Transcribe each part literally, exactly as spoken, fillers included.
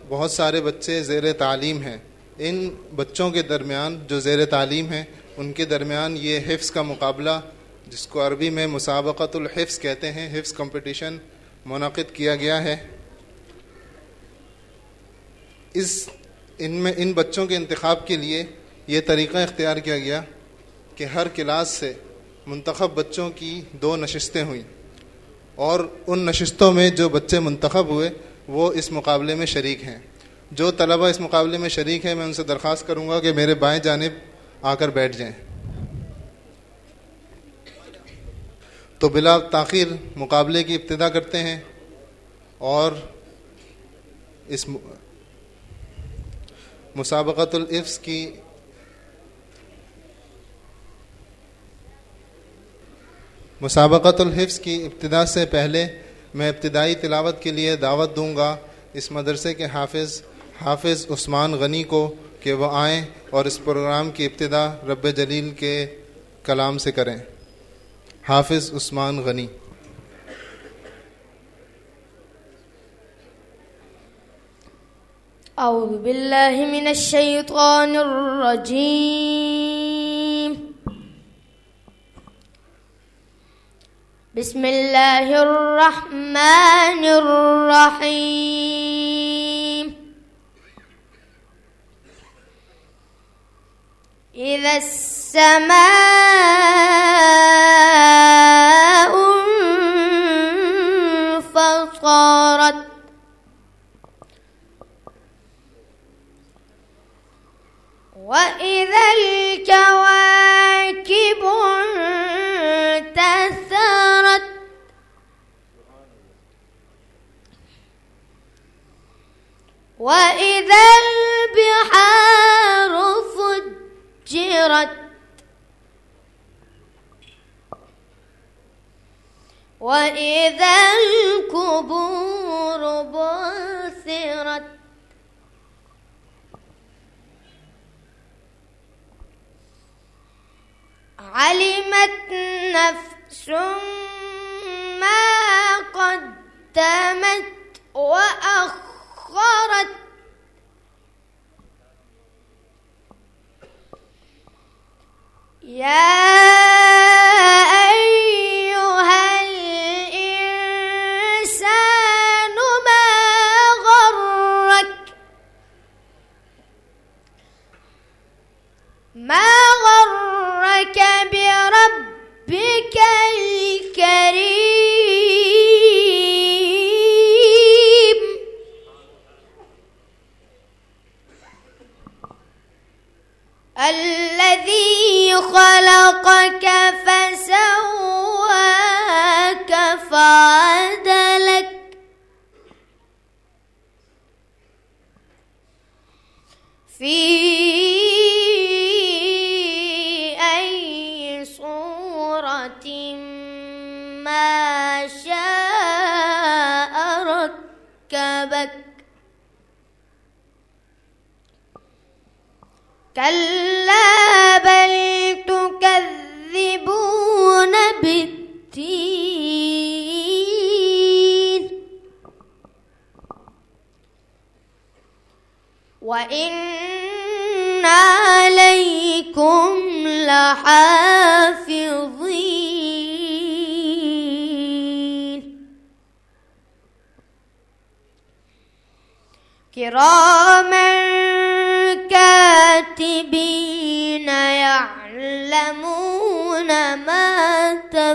बहुत सारे बच्चे ज़ेर तालीम हैं। इन बच्चों के दरमियान जो ज़ेर तालीम हैं उनके दरमियान ये हिफ्ज़ का मुकाबला, जिसको अरबी में मुसाबक़तुल हिफ्ज़ कहते हैं, हिफ्ज़ कंपटीशन मुनक़िद किया गया है। इस इनमें इन बच्चों के इंतखाब के लिए ये तरीक़ा इख्तियार किया गया कि हर क्लास से मुंतखब बच्चों की दो नशिस्तें हुई और उन नशिस्तों में जो बच्चे मुंतखब हुए वो इस मुकाबले में शरीक हैं। जो तलबा इस मुकाबले में शरीक हैं, मैं उनसे दरख्वास्त करूँगा कि मेरे बाएं जानिब आकर बैठ जाएं। तो बिला ताख़ीर मुकाबले की इब्तिदा करते हैं और इस मुसाबक़तुल हिफ्ज़ की मुसाबक़तुल हिफ्ज़ की इब्तिदा से पहले मैं इब्तिदाई तिलावत के लिए दावत दूँगा इस मदरसे के हाफिज़ हाफिज़ उस्मान गनी को कि वह आएँ और इस प्रोग्राम की इब्तिदा रब्बे जलील के कलाम से करें। हाफिज़ उस्मान गनी। अऊज़ु बिल्लाहि मिनश शैतानिर रजीम। बिस्मिल्लाहिर रहमानिर रहीम। इज़ा समाउ फतरत वइज़ल कवाकिबु इंतसरत वइज़ल बिहारु फुज्जिरत वइज़ल कुबूरु बुसिरत अलिमत नफ्सुम मा क़द्दमत व अख़्ख़रत या अय्युहल इंसानु मा ग़र्रक मा ग़र्रक बिरब्बिकल करीम الذي خلقك فسواك فعدلك في أي صورة ما شاء ركبك كلا بل تكذبون بالدين وإن عليكم لحافظين كراما كاتبين يعلمون ما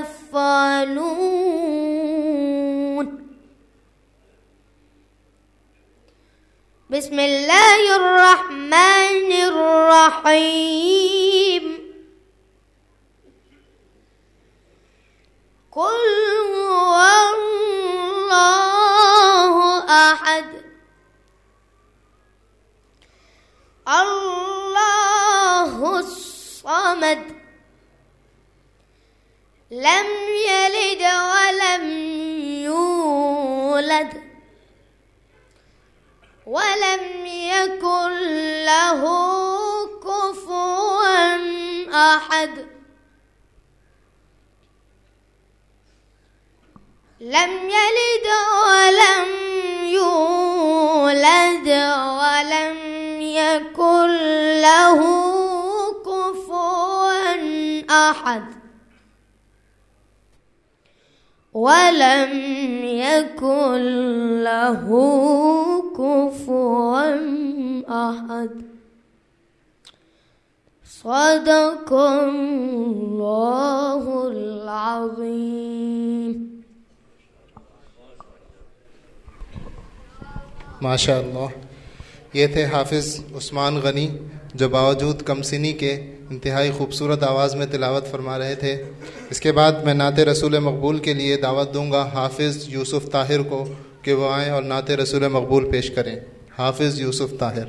تفعلون بسم الله الرحمن الرحيم قل هو الله أحد الله الصمد لم يلد ولم يولد ولم يكن له كفوا أحد لم يلد ولم يولد أحد ولم يكن له كفوا أحد ولم يكن له كفوا أحد صدق الله العظيم. माशाअल्लाह, ये थे हाफिज़ उस्मान गनी जो बावजूद कमसिनी के इंतहाई खूबसूरत आवाज़ में तिलावत फरमा रहे थे। इसके बाद मैं नाते रसूल मकबूल के लिए दावत दूंगा हाफिज़ यूसुफ़ ताहिर को कि वो आएँ और नाते रसूल मकबूल पेश करें। हाफिज़ यूसुफ़ ताहिर।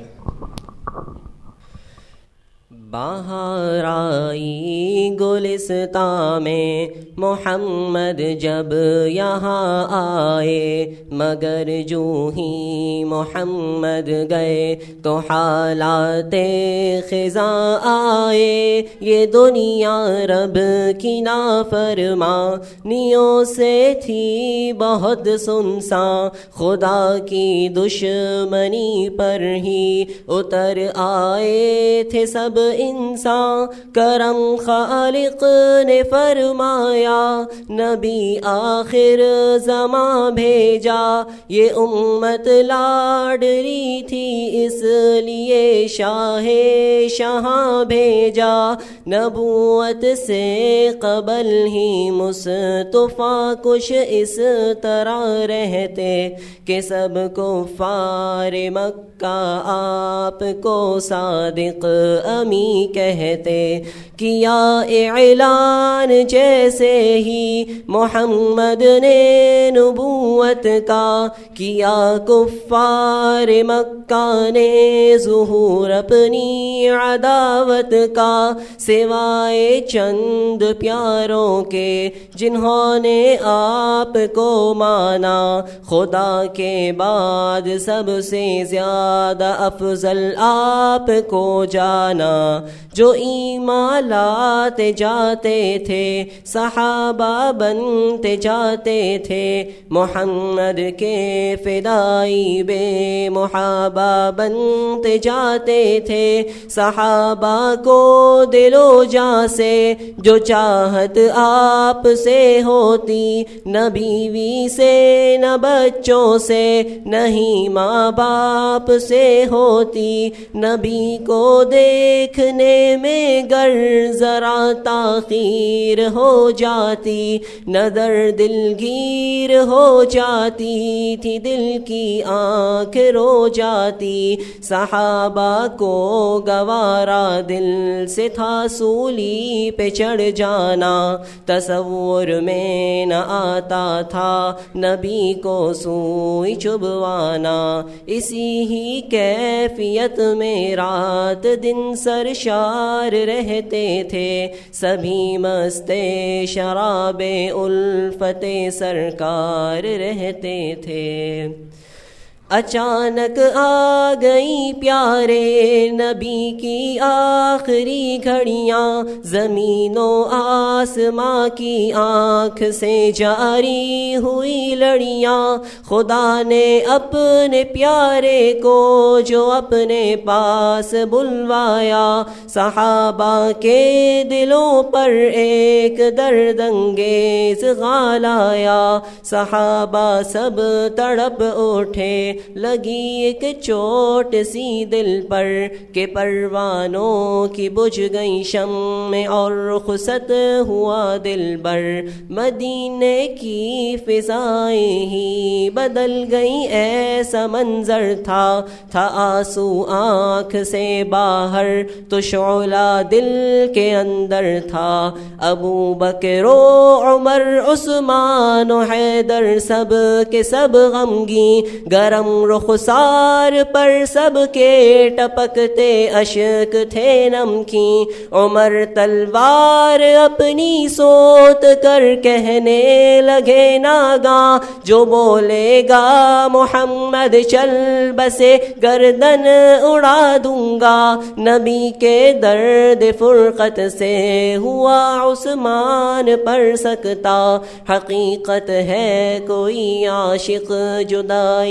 बाहर आई गुलिस्तां में मोहम्मद जब यहाँ आए, मगर जो ही मोहम्मद गए तो हालाते ख़िज़ा आए। ये दुनिया रब की नाफरमानियों से थी बहुत सुनसान, खुदा की दुश्मनी पर ही उतर आए थे सब इंसान। करम खालिक ने फरमाया नबी आखिर ज़मा भेजा, ये उम्मत लाडली थी इसलिए शाहे शहाँ भेजा। नबूवत से कबल ही मुस्तफ़ा कुछ इस तरह रहते कि सब कुफ़ार मक्का आपको सादिक अमी कहते। किया ऐलान जैसे ही मोहम्मद ने नबूवत का, किया कुफ़ार मक्का ने ज़ुहूर अपनी अदावत का। सिवाए चंद प्यारों के जिन्होंने आपको माना, खुदा के बाद सबसे ज़्यादा अफजल आपको जाना। जो ईमान लाते जाते थे सहाबा बनते जाते थे, मोहम्मद के फ़िदाई बे मुहाबा बनते जाते थे। सहाबा को दिलो जा से जो चाहत आप से होती, न बीवी से न बच्चों से नहीं माँ बाप से होती। नबी को देखने में गर जरा ताखीर हो जाती, नदर दिलगीर हो जाती थी, दिल की आँख रो जाती। सहाबा को गवारा दिल से था सूली पे चढ़ जाना, तसव्वुर में न आता था नबी को सूई चुभवाना। इसी ही कैफियत में रात दिन सरशार रहते थे, सभी मस्ते शराबे उल्फते सरकार रहते थे। अचानक आ गई प्यारे नबी की आखिरी घड़ियाँ, ज़मीनो आसमां की आँख से जारी हुई लड़ियाँ। खुदा ने अपने प्यारे को जो अपने पास बुलवाया, सहाबा के दिलों पर एक दर्दंगेज़ ग़ाल आया। सहाबा सब तड़प उठे, लगी एक चोट सी दिल पर के परवानों की बुझ गई शम्में और रुखसत हुआ दिल बर। मदीने की फिजाएं ही बदल गई, ऐसा मंजर था था आंसू आँख से बाहर तो शोला दिल के अंदर था। अबू बकर उमर उस्मान हैदर सब के सब गमगी, गरम रुखसार पर सबके टपकते अशक थे नमकी। उमर तलवार अपनी सोत कर कहने लगे नागा, जो बोलेगा मोहम्मद चल बसे गर्दन उड़ा दूंगा। नबी के दर्द फुरकत से हुआ उस्मान पर सकता, हकीकत है कोई आशिक जुदाई से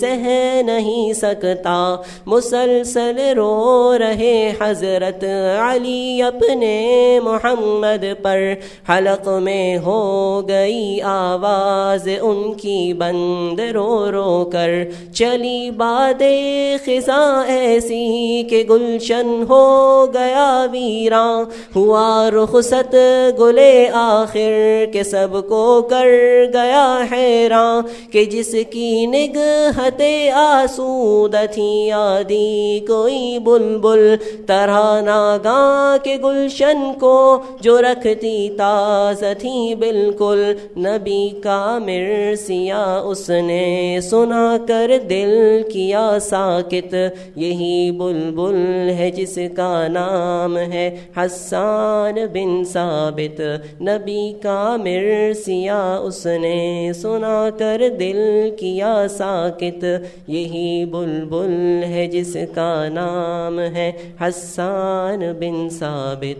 सह नहीं सकता। मुसलसल रो रहे हजरत अली अपने मोहम्मद पर, हलक में हो गई आवाज उनकी बंद रो रो कर। चली बादे खिसा ऐसी के गुलशन हो गया वीरा, हुआ रुखसत गुले आखिर के सबको कर गया हैरान। कि जिसकी निगहते आसूद थी आदि कोई बुलबुल, तराना गा के गुलशन को जो रखती ताज़ा थी बिल्कुल। नबी का मिर्सिया उसने सुना कर दिल किया साकित, यही बुलबुल है जिसका नाम है हस्सान बिन साबित। नबी का मिर्सिया उसने सुना कर दिल किया साकित, यही बुलबुल है जिसका नाम है हस्सान बिन साबित।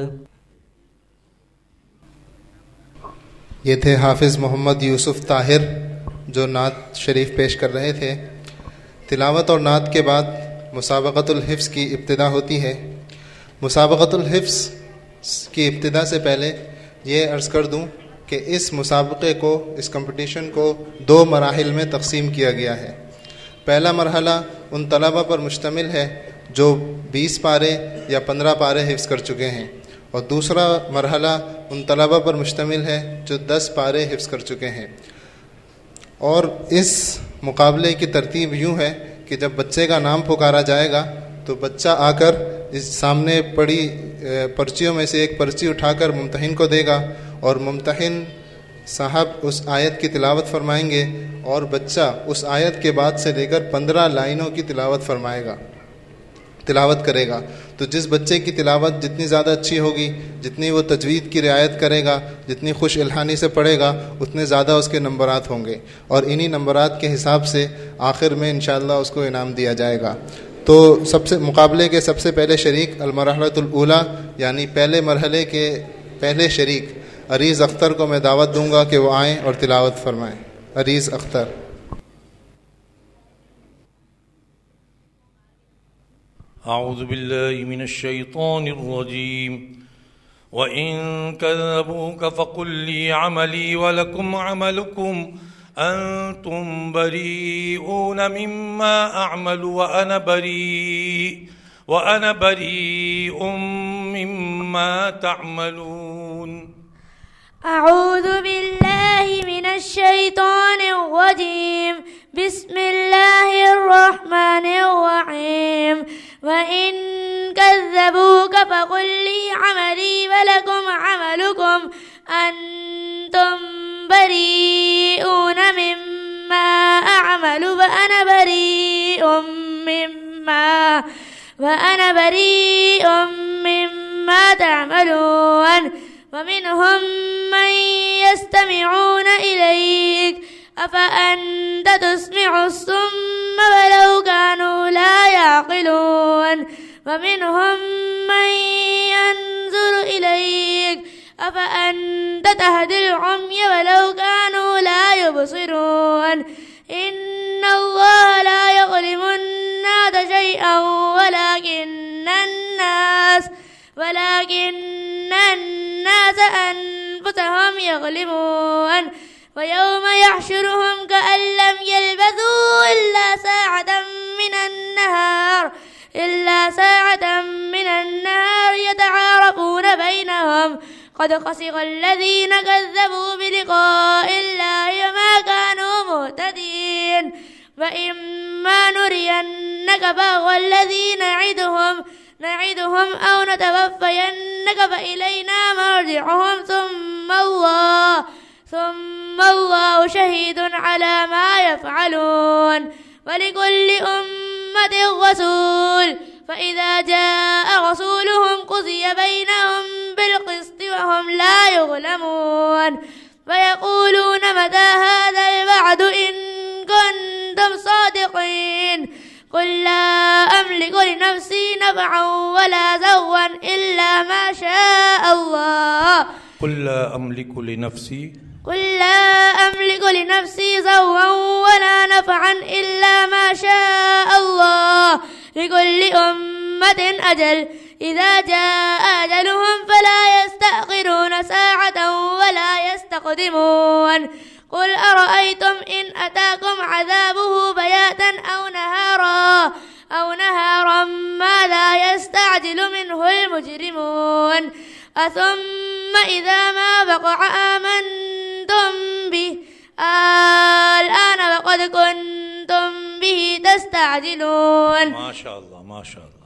ये थे हाफिज़ मोहम्मद यूसुफ ताहिर जो नात शरीफ पेश कर रहे थे। तिलावत और नात के बाद मुसाबक़तुल हिफ्ज़ की इब्तिदा होती है। मुसाबक़तुल हिफ्ज़ की इब्तिदा से पहले ये अर्ज़ कर दूं कि इस मुसाबक़े को, इस कंपटीशन को दो मराहिल में तक़सीम किया गया है। पहला मरहला उन तलबा पर मुश्तमिल है जो बीस पारे या पंद्रह पारे हिफ्ज़ कर चुके हैं, और दूसरा मरहला उन तलबा पर मुश्तमिल है जो दस पारे हिफ्ज़ कर चुके हैं। और इस मुकाबले की तरतीब यूँ है कि जब बच्चे का नाम पुकारा जाएगा तो बच्चा आकर इस सामने पड़ी पर्चियों में से एक पर्ची उठाकर मुम्तहिन को देगा, और मुम्तहिन साहब उस आयत की तिलावत फरमाएंगे, और बच्चा उस आयत के बाद से लेकर पंद्रह लाइनों की तिलावत फरमाएगा, तिलावत करेगा। तो जिस बच्चे की तिलावत जितनी ज़्यादा अच्छी होगी, जितनी वो तजवीद की रियायत करेगा, जितनी खुश इल्हानी से पढ़ेगा, उतने ज़्यादा उसके नंबरात होंगे, और इन्हीं नंबरात के हिसाब से आखिर में इंशाअल्लाह उसको इनाम दिया जाएगा। तो सबसे मुकाबले के सबसे पहले शरीक अल-मरहलतुल ऊला यानी पहले मरहले के पहले शरीक अरीज़ अख्तर को मैं दावत दूंगा कि वो आएँ और तिलावत फरमाएँ। अरीज़ अख्तर। अऊज़ु बिल्लाहि मिनश शैतानिर रजीम। व इन कज़्ज़बूक फ़क़ुल ली अमली व लकुम अमलुकुम अंतुम बरीऊन मिम्मा अअमलु व अना बरी व अना बरीउम मिम्मा तअमलून। अऊज़ु बिल्लाहि मिनश शैतानिर रजीम। बिस्मिल्लाहिर रहमानिर रहीम। व इन कज़्ज़बूक फ़क़ुल ली अमली व लकुम अमलुकुम अंतुम बरीऊन मिम्मा अअमलु व अना बरीउम मिम्मा व अना बरीउम मिम्मा तअमलून। वमिनहुम मन यस्तमिऊन इलैक अफ़अन्त तुस्मिउ सुम्म वलौ कानू ला याक़िलून। वमिनहुम मन यंज़ुरु इलैक अफ़अन्त तहदिल उम्य वलौ कानू ला युबसिरून। इन्नल्लाह ला यज़लिमु अन्नास शैअन वलाकिन्नन्नास वलाकिन्नन्नास अन्फुसहुम यज़लिमून। वयौम यहशुरुहुम कअन लम यल्बथू इल्ला साअतम मिनन्नहार इल्ला साअतम मिनन्नहार यतआरफून बैनहुम क़द खसिर अल्लज़ीन कज़्ज़बू बिलिक़ाइल्लाहि वमा कानू मुहतदीन। वइम्मा नुरियन्नक बअज़ न'iदुहुम न'iदुहुम औ नतवफ़्फ़यन्नक फ़इलैना मर्जि'ुहुम सुम्मा अल्लाह सुम्मा अल्लाहु शहीदुन अला मा यफ़अलून। वलिकुल्लि उम्मतिन रसूल फ़इज़ा जाअ रसूलुहुम क़ुज़िय बैनहुम बिल्क़िस्ति वहुम ला युज़लमून। वयक़ूलून मता हाज़ल वअदु इन कुन्तुम सादिक़ीन। क़ुल ला अमलिकु लिनफ़्सी नफ़अन वला ज़र्रन इल्ला मा शाअ अल्लाह। क़ुल ला अमलिकु लिनफ़्सी قل لا أملك لنفسي ضرا ولا نفعا إلا ما شاء الله لكل أمة أجل إذا جاء أجلهم فلا يستأخرون ساعة ولا يستقدمون قل أرأيتم إن أتاكم عذابه بياتا أو نهارا أو نهارا ماذا يستعجل منه المجرمون أثم إذا ما وقع آمنتم به الآن وقد كنتم به تستعجلون. माशाअल्लाह माशाअल्लाह.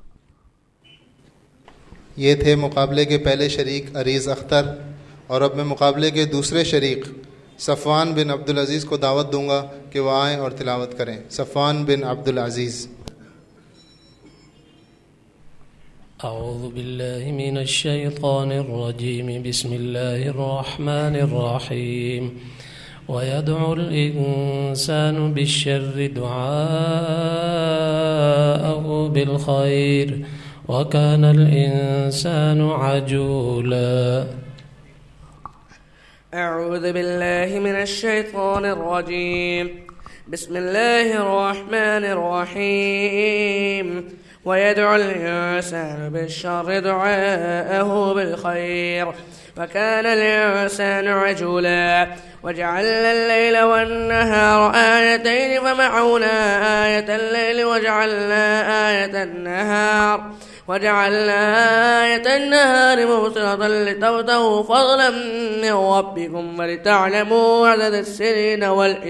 ये थे मुकाबले के पहले शरीक अरीज़ अख्तर, और अब मैं मुकाबले के दूसरे शरीक सफ़वान बिन अब्दुल अज़ीज़ को दावत दूंगा कि वह आएँ और तिलावत करें. सफ़वान बिन अब्दुल अज़ीज़. أعوذ بالله من الشيطان الرجيم. بسم الله الرحمن الرحيم. ويدعو الإنسان بالشر دعاءه بالخير وكان الإنسان عجولا. أعوذ بالله من الشيطان الرجيم. بسم الله الرحمن الرحيم. ويدعو الإنسان بالشر دعاءه بالخير وكان الإنسان عجولا. وجعلنا الليل والنهار آيتين فمحونا آية الليل وجعلنا آية النهار وجعلنا آية النهار مبصرة لتبتغوا فضلا من ربكم ولتعلموا عدد السنين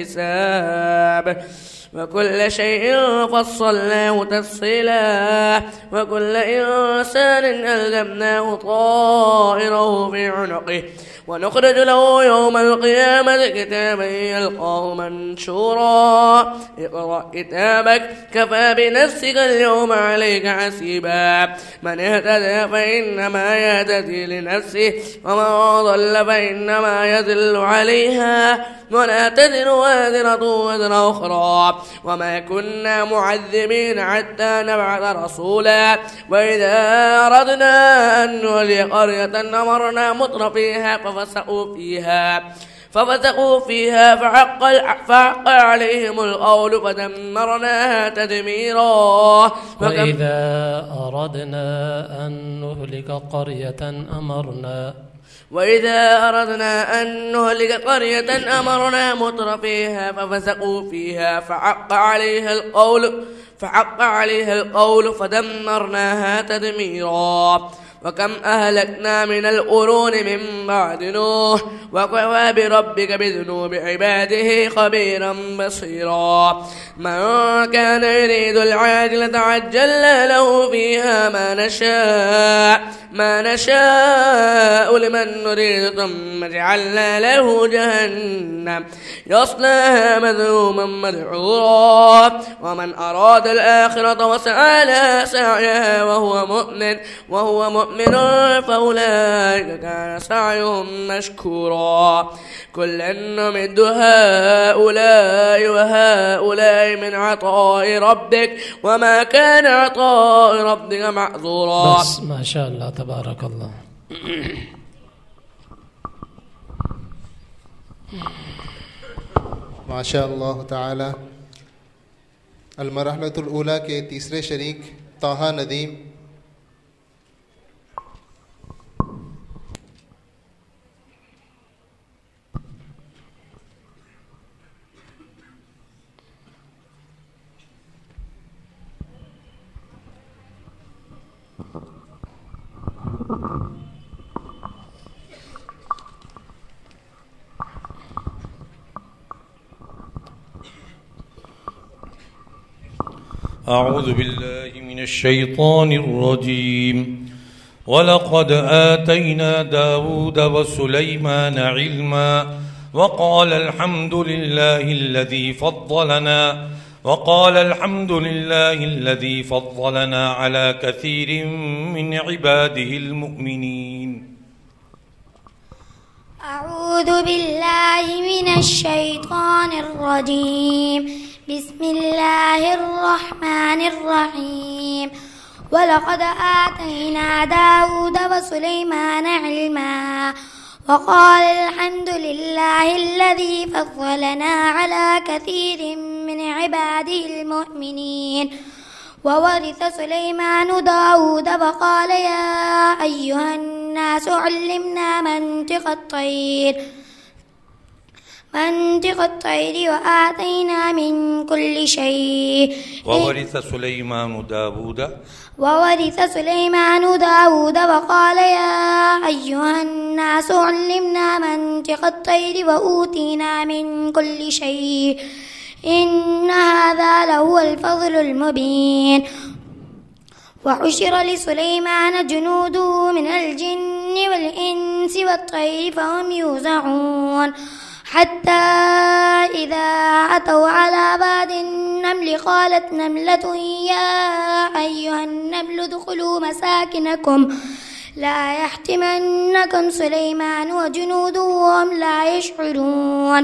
والحساب وكل شيء فصلناه تفصيلا وكل إنسان ألزمناه طائره في عنقه ونخرج له يوم القيامة كتابا يلقاه منشورا. اقرأ كتابك كفى بنفسك اليوم عليك حسيبا. من اهتدى فإنما يهتدي لنفسه ومن ضل فإنما يضل عليها ولا تزر وازرة وزر أخرى وما كنا معذبين حتى نبعث رسولا. وإذا أردنا أن نهلك قرية أمرنا متر فيها ففسقوا فيها ففسقوا فيها فحق, فحق عليهم القول فدمرناها تدميرا. وإذا أردنا أن نهلك قرية أمرنا وإذا أردنا أن نهلك قرية أمرنا متر فيها ففسقوا فيها فحق عليها القول فحق عليها القول فدمرناها تدميرا. وكم أهلكنا من القرون من بعد نوح وكفى بربك بذنوب عباده خبيرا بصيرا. من كان يريد العاجلة عجلنا له فيها ما نشاء ما نشاء لمن نريد ثم جعلنا له جهنم يصلاها مذموما مدحورا. ومن أراد الآخرة وسعى لها سعيها وهو مؤمن وهو مؤمن فأولئك كان سعيهم مشكورا. كلا نمد هؤلاء وهؤلاء من عطاء ربك وما كان عطاء ربك معذورا. بس ما شاء الله تبارك الله. माशा अल्लाह ताला. अलमरहलतुल ऊला के तीसरे शरीक ताहा नदीम. أعوذ بالله من الشيطان الرجيم. ولقد آتينا داود وسليمان علما وقال الحمد لله الذي فضلنا وقال الحمد لله الذي فضلنا على كثير من عباده المؤمنين. أعوذ بالله من الشيطان الرجيم. بسم الله الرحمن الرحيم. ولقد آتينا داود وسليمان علما وقال الحمد لله الذي فضلنا على كثير من عباده المؤمنين. وورث سليمان داود وقال يا أيها الناس علمنا منطق الطير منطق الطير وآتينا من كل شيء. وورث سليمان داود وورث سليمان داود وقال يا أيها الناس علمنا منطق الطير وأوتينا من كل شيء إن هذا لهو الفضل المبين. وحشر لسليمان جنوده من الجن والإنس والطير فهم يوزعون حتى إذا أتوا على باد النمل قالت نملة يا أيها النمل ادخلوا مساكنكم لا يحتمنكم سليمان وجنوده وهم لا يشعرون.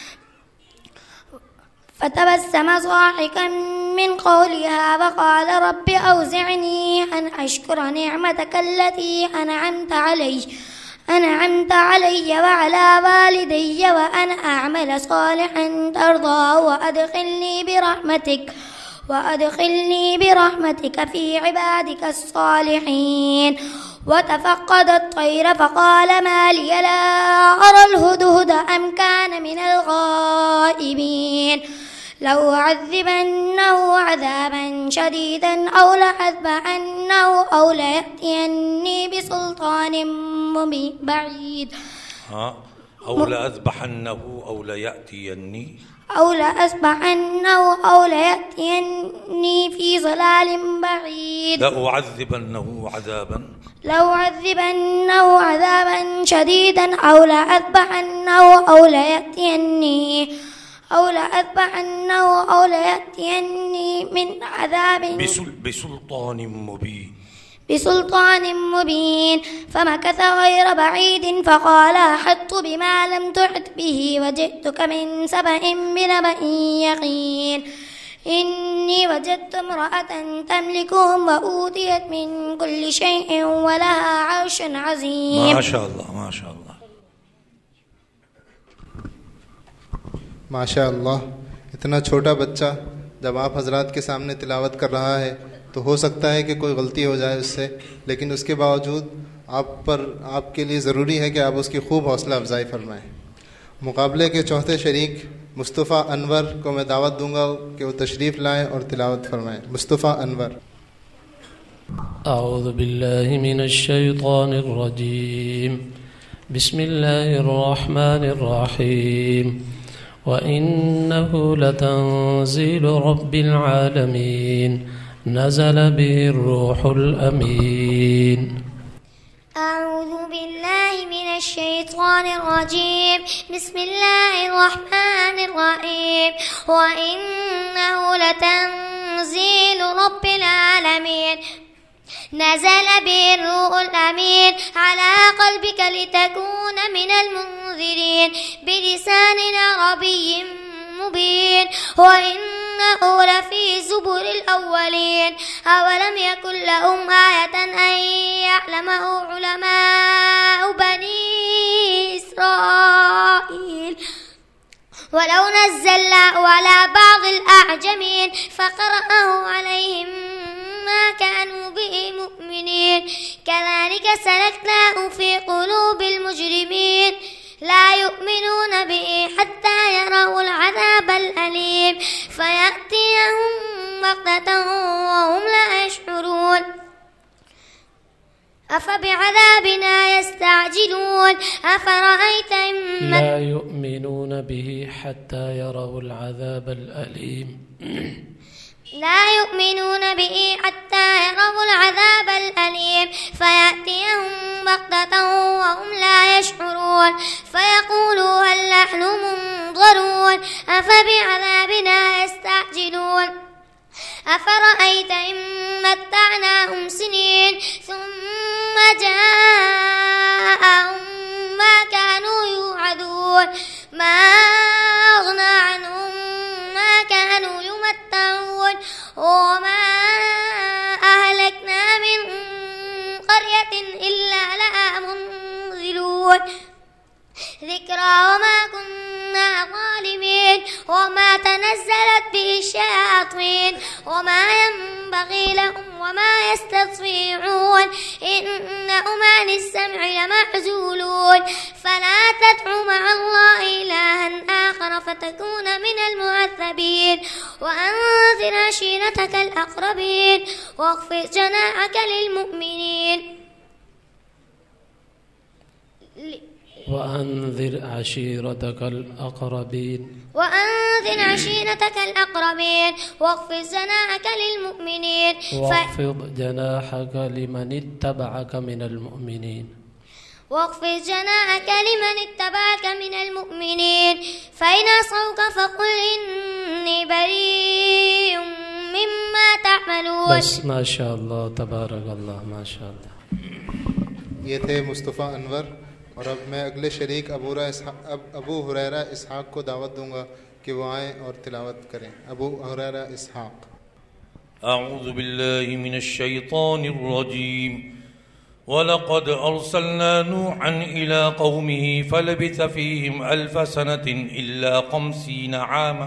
فتبسم ضاحكا من قولها وقال رب أوزعني أن أشكر نعمتك التي أنعمت علي أنعمت علي وعلى والدي وأن أعمل صالحا ترضاه وأدخلني برحمتك وأدخلني برحمتك في عبادك الصالحين. وتفقد الطير فقال ما لي لا أرى الهدهد أم كان من الغائبين لو عذبنه عذابا شديدا أو لأذبحنه أو ليأتيني بسلطان مبين بعيد أو لأذبحنه أو ليأتيني أو لأذبحنه أو ليأتيني في ظلال بعيد لأعذبنه عذابا لأعذبنه عذابا شديدا أو لأذبحنه أو ليأتيني أو لأذبحنه أو ليأتيني من عذاب بسلطان مبين بسلطان مبين. فمكث غير بعيد فقال أحطت بما لم تحط به وجئتك من سبأ بنبأ يقين. إني وجدت امرأة تملكهم وأوتيت من كل شيء ولها عرش عظيم. ما شاء الله ما شاء الله माशा अल्लाह। इतना छोटा बच्चा जब आप हजरात के सामने तिलावत कर रहा है तो हो सकता है कि कोई गलती हो जाए उससे, लेकिन उसके बावजूद आप पर आपके लिए ज़रूरी है कि आप उसकी खूब हौसला अफजाई फरमाएँ। मुकाबले के चौथे शरीक मुस्तफ़ा अनवर को मैं दावत दूंगा कि वो तशरीफ़ लाएँ और तिलावत फरमाएँ। मुस्तफ़ा अनवर। अऊज़ु बिल्लाहि मिनश शैतानिर रजीम बिस्मिल्लाहिर रहमानिर रहीम وإنه لتنزيل رب العالمين نزل به الروح الأمين. أعوذ بالله من الشيطان الرجيم بسم الله الرحمن الرحيم وإنه لتنزيل رب العالمين نزل به الروح الأمين على قلبك لتكون من المنذرين بلسان عربي مبين وإنه لفي زبر الأولين أولم يكن لهم آية أن يعلمه علماء بني إسرائيل ولو نزلناه على بعض الأعجمين فقرأه عليهم ما كانوا به مؤمنين كذلك سلكناه في قلوب المجرمين لا يؤمنون به حتى يروا العذاب الأليم فيأتيهم بغتة وهم لا يشعرون أفبعذابنا يستعجلون أفرأيت إن لا يؤمنون به حتى يروا العذاب الأليم لا يؤمنون به حتى يروا العذاب الأليم فيأتيهم بغتة وهم لا يشعرون فيقولوا هل نحن منظرون أفبعذابنا يستعجلون أفرأيت إن متعناهم سنين ثم جاءهم ما كانوا يوعدون ما أغنى عنهم ما كانوا يمتعون وما أهلكنا من قرية إلا لها منذرون وما كنا ظالمين وما تنزلت به الشياطين وما ينبغي لهم وما يستطيعون إنهم عن السمع لمعزولون فلا تدع مع الله إلها آخر فتكون من المعذبين وأنذر عشيرتك الأقربين واخفض جناحك للمؤمنين وأنذر عشيرتك الأقربين وأنذر عشيرتك الأقربين واخفض جناحك للمؤمنين واخفض جناحك لمن اتبعك من المؤمنين واخفض جناحك لمن اتبعك من المؤمنين فإن عصوك فقل إني بريء مما تعملون. بس ما شاء الله تبارك الله ما شاء الله. ये थे मुस्तफ़ा अनवर और अब मैं अगले शरीक अबू अब अबू हुरैरा इसहाक को दावत दूंगा कि वो आएँ और तिलावत करें. अबू हुरैरा इसहाक. أعوذ بالله من الشيطان الرجيم. ولقد أرسلنا نوحا إلى قومه فلبث فيهم ألف سنة إلا خمسين عاما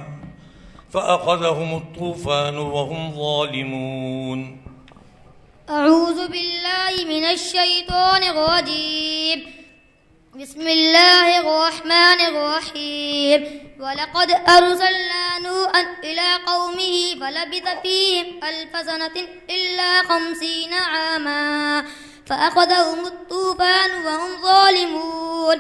فأخذهم الطوفان وهم ظالمون. أعوذ بالله من الشيطان الرجيم. بسم الله الرحمن الرحيم. ولقد أرسلنا نوحا إلى قومه فلبث فيهم ألف سنة إلا خمسين عاما فأخذهم الطوفان وهم ظالمون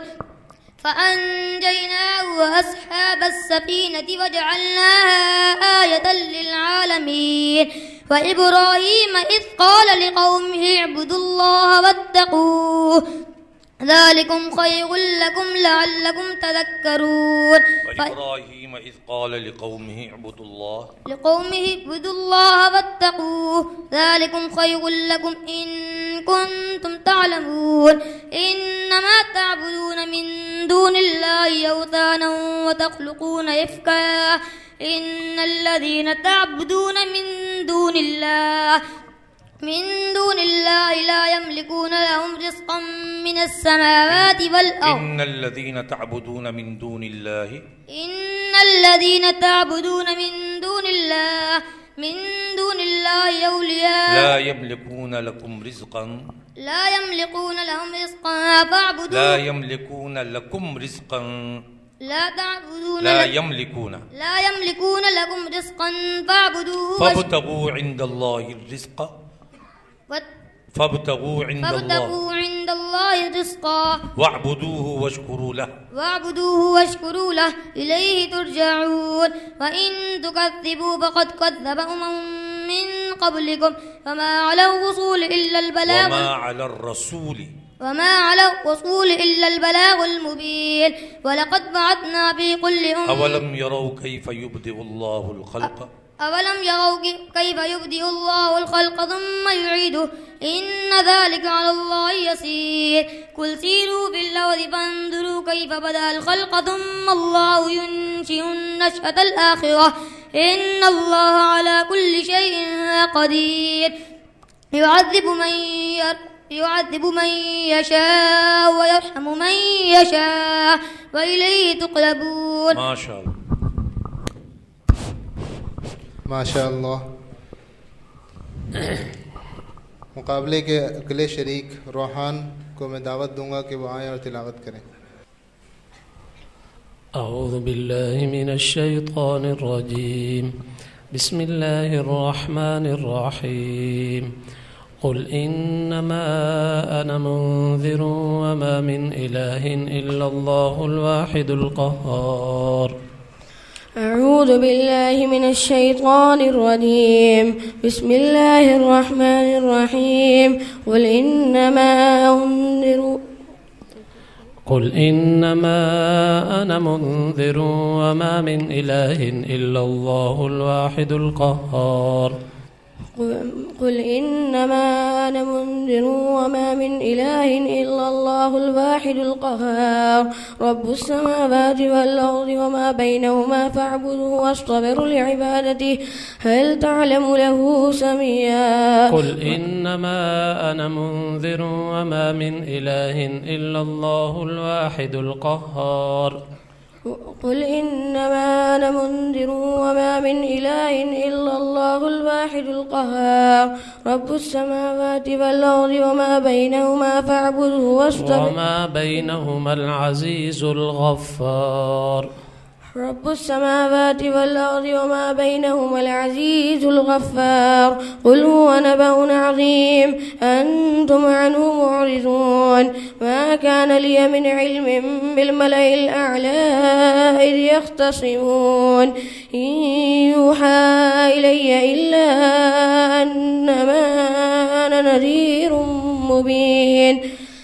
فأنجيناه وأصحاب السفينة وجعلناها آية للعالمين. وإبراهيم إذ قال لقومه اعبدوا الله واتقوه ذلكم خير لكم لعلكم تذكرون. وإبراهيم إذ قال لقومه اعبدوا الله لقومه اعبدوا الله واتقوه ذلكم خير لكم إن كنتم تعلمون. إنما تعبدون من دون الله أوثانا وتخلقون إفكا إن الذين تعبدون من دون الله من دون الله لا يملكون لهم رزقا من السماوات والأرض. إن الذين تعبدون من دون الله إن الذين تعبدون من دون الله من دون الله أولياء لا يملكون لكم رزقا لا يملكون لهم رزقا فاعبدوه لا يملكون لكم رزقا لا تعبدون لا لك يملكون لا يملكون لكم رزقا فاعبدوه فابتغوا عند الله الرزق فابتغوا عند فابتغوا الله عند الله رزقا واعبدوه واشكروا له واعبدوه واشكروا له إليه ترجعون. وإن تكذبوا فقد كذب أمم من قبلكم وما على الرسول إلا البلاغ وما على الرسول وما على الرسول إلا البلاغ المبين. ولقد بعثنا في كل أمة أولم يروا كيف يبدئ الله الخلق أولم يروا كيف يبدئ الله الخلق ثم يعيده إن ذلك على الله يسير. قل سيروا في الأرض فانظروا كيف بدأ الخلق ثم الله ينشئ النشأة الآخرة إن الله على كل شيء قدير. يعذب من ير يعذب من يشاء ويرحم من يشاء وإليه تقلبون. ما شاء الله माशाअल्लाह. मुकाबले के अगले शरीक रोहान को मैं दावत दूंगा कि वो आएँ और तिलावत करें. أعوذ بالله من الشيطان الرجيم. بسم الله الرحمن الرحيم. قل إنما أنا منذر وما من إله إلا الله الواحد القهار. أعوذ بالله من الشيطان الرجيم. بسم الله الرحمن الرحيم. قل إنما أنذر قل إنما أنا منذر وما من إله إلا الله الواحد القهار. قل إنما أنا منذر وما من إله إلا الله الواحد القهار رب السماوات والأرض وما بينهما فاعبده واصطبر لعبادته هل تعلم له سميا قل إنما أنا منذر وما من إله إلا الله الواحد القهار قل إنما أنا منذر وما من إله إلا الله الواحد القهار رب السماوات والأرض وما بينهما فاعبده واصطبر وما بينهما العزيز الغفار رب السماوات والأرض وما بينهما العزيز الغفار قل هو نبأ عظيم أنتم عنه معرضون ما كان لي من علم بالملأ الأعلى إذ يختصمون إن يوحى إلي إلا أنما أنا نذير مبين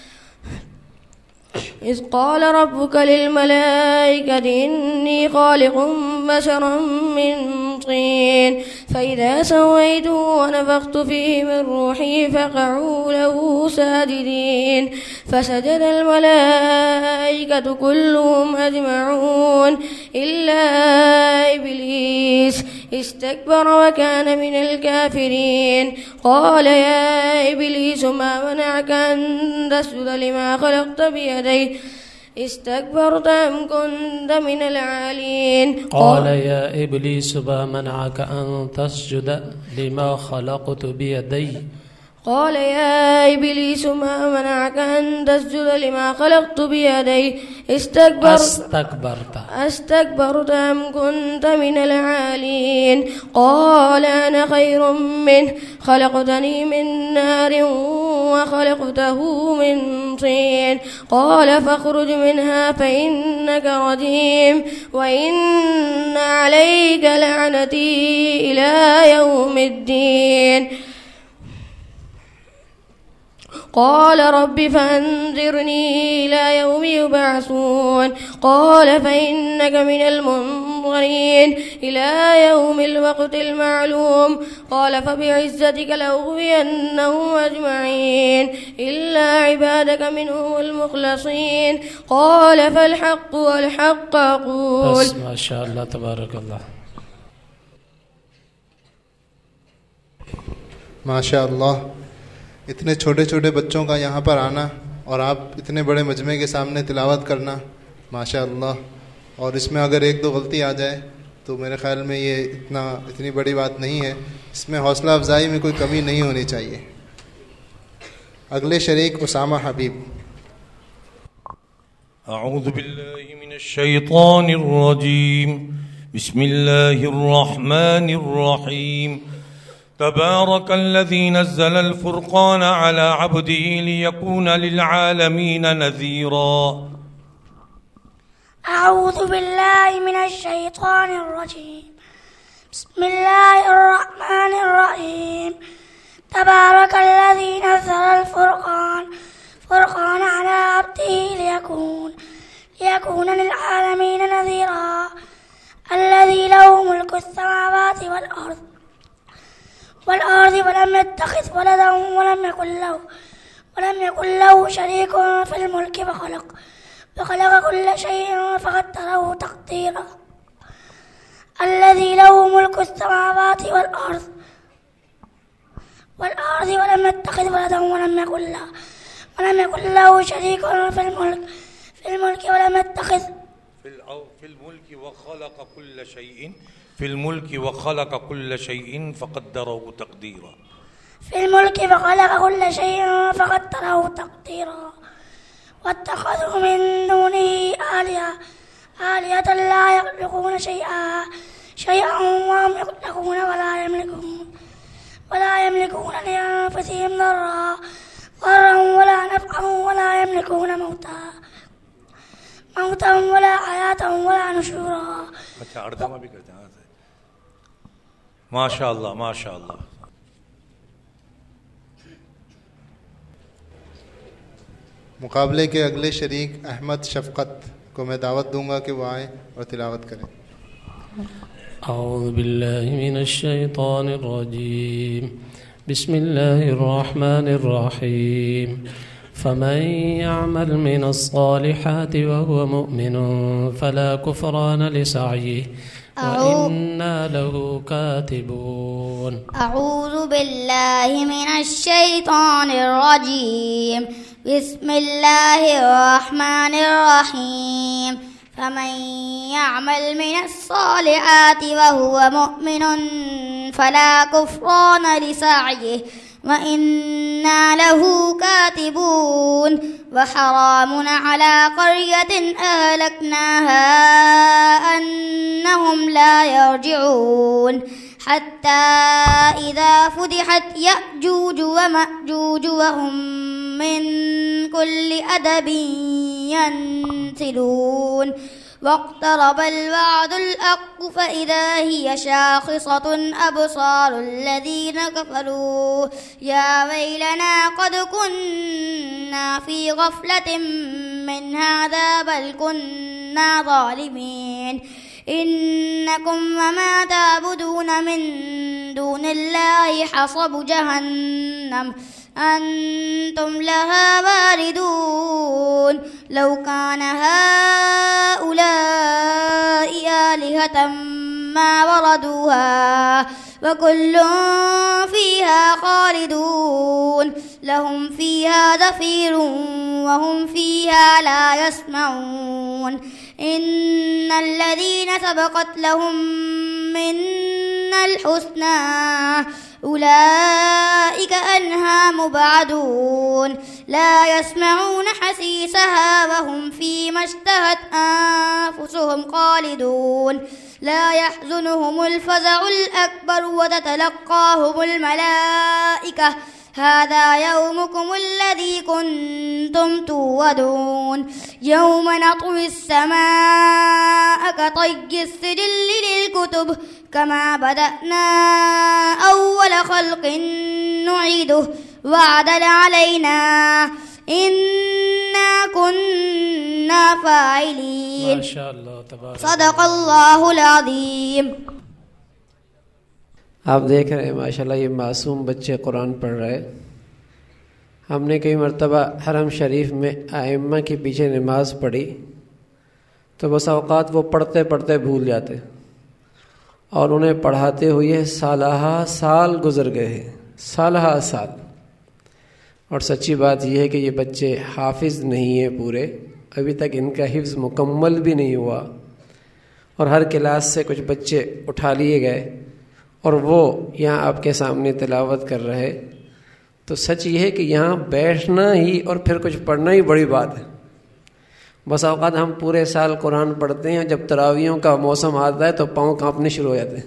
إذ قال ربك للملائكة إني خالق بشرا من طين فإذا سويته ونفخت فيه من روحي فقعوا له ساجدين فسجد الملائكة كلهم أجمعون إلا إبليس استكبر وكان من الكافرين قال يا إبليس ما منعك أن تسجد لما خلقت بيدي استكبرت أم كنت من العالين قال يا إبليس ما منعك أن تسجد لما خلقت بيدي قال يا إبليس ما منعك أن تسجد لما خلقت بيدي استكبرت أستكبرت أستكبرت أم كنت من العالين قال أنا خير منه خلقتني من نار وخلقته من طين قال فاخرج منها فإنك رجيم وإن عليك لعنتي إلى يوم الدين قال رب فأنذرني إلى يوم يبعثون قال فإنك من المنظرين إلى يوم الوقت المعلوم قال فبعزتك لأغوينهم أجمعين إلا عبادك منهم المخلصين قال فالحق والحق أقول بس ما شاء الله تبارك الله माशा अल्लाह इतने छोटे छोटे बच्चों का यहाँ पर आना और आप इतने बड़े मजमे के सामने तिलावत करना माशा अल्लाह और इसमें अगर एक दो गलती आ जाए तो मेरे ख्याल में ये इतना इतनी बड़ी बात नहीं है इसमें हौसला अफजाई में कोई कमी नहीं होनी चाहिए अगले शरीक उसामा हबीब अऊज़ु बिल्लाहि मिनश शैतानिर रजीम बिस्मिल्लाहिर रहमानिर रहीम तबारक अल्लज़ी नज़्ज़ल अल फ़ुरक़ान अला अब्दिही लियकून लिलआलमीन नज़ीरा अऊज़ु बिल्लाहि मिनश शैतानिर रजीम बिस्मिल्लाहिर रहमानिर रहीम तबारक अल्लज़ी नज़्ज़ल अल फ़ुरक़ान फ़ुरक़ान अला अब्दिही लियकून लियकून लिलआलमीन नज़ीरा अल्लज़ी लहु मुल्कु अस्समावाति वल अर्ज़ والأرض ولم يتخذ ولدا ولم يكن له ولم يكن له شريك في الملك وخلق وخلق كل شيء فقدره تقديرا الذي له ملك السماوات والأرض والأرض ولم يتخذ ولدا ولم يكن له ولم يكن له شريك في الملك في الملك ولم يتخذ في الملك وخلق كل شيء في الملك وخلق كل شيء فقدره تقديرا في الملك وخلق كل شيء فقدره تقديرا واتخذوا من دونه آلهة آلهة لا يخلقون شيئا شيئا وهم يخلقون ولا يملكون ولا يملكون لأنفسهم ضرا ضرا ولا نفعا ولا يملكون موتا موتا ولا حياة ولا نشورا अच्छा अर्दमा भी करते हैं माशा अल्लाह माशा अल्लाह मुकाबले के अगले शरीक अहमद शफकत को मैं दावत दूंगा कि वो आए और तिलावत करें أعوذ بالله من الشيطان الرجيم بسم الله الرحمن الرحيم فمن يعمل من الصالحات وهو مؤمن فلا كفران لسعيه وإنا له كاتبون. أعوذ بالله من الشيطان الرجيم بسم الله الرحمن الرحيم فمن يعمل من الصالحات وهو مؤمن فلا كفران لسعيه وإنا له كاتبون. وحرام على قرية أهلكناها أنهم لا يرجعون حتى إذا فتحت يأجوج ومأجوج وهم من كل أدب ينسلون. واقترب الوعد الحق فإذا هي شاخصة أبصار الذين كفروا يا ويلنا قد كنا في غفلة من هذا بل كنا ظالمين. إنكم وما تعبدون من دون الله حصب جهنم أنتم لها واردون. لو كان هؤلاء آلهة ما وردوها وكل فيها خالدون. لهم فيها زفير وهم فيها لا يسمعون. إن الذين سبقت لهم منا الحسنى أولئك عنها مبعدون. لا يسمعون حسيسها وهم فيما اشتهت أنفسهم خالدون. لا يحزنهم الفزع الأكبر وتتلقاهم الملائكة هذا يومكم الذي كنتم توعدون. يوم نطوي السماء كطي السجل للكتب كما بدأنا أول خلق نعيده وعدا علينا إنا كنا فاعلين. ما شاء الله تبارك صدق الله العظيम. आप देख रहे हैं माशाल्लाह ये मासूम बच्चे कुरान पढ़ रहे। हमने कई मरतबा हरम शरीफ में आइम्मा के पीछे नमाज पढ़ी तो बस औक़ात वो पढ़ते पढ़ते भूल जाते और उन्हें पढ़ाते हुए सालहा साल गुज़र गए हैं, सालहा साल। और सच्ची बात यह है कि ये बच्चे हाफिज़ नहीं हैं पूरे, अभी तक इनका हिफ्ज़ मुकम्मल भी नहीं हुआ। और हर क्लास से कुछ बच्चे उठा लिए गए और वो यहाँ आपके सामने तिलावत कर रहे। तो सच ये है कि यहाँ बैठना ही और फिर कुछ पढ़ना ही बड़ी बात है। बस औक़ात हम पूरे साल कुरान पढ़ते हैं, जब तरावियों का मौसम आता है तो पाँव काँपने शुरू हो जाते हैं।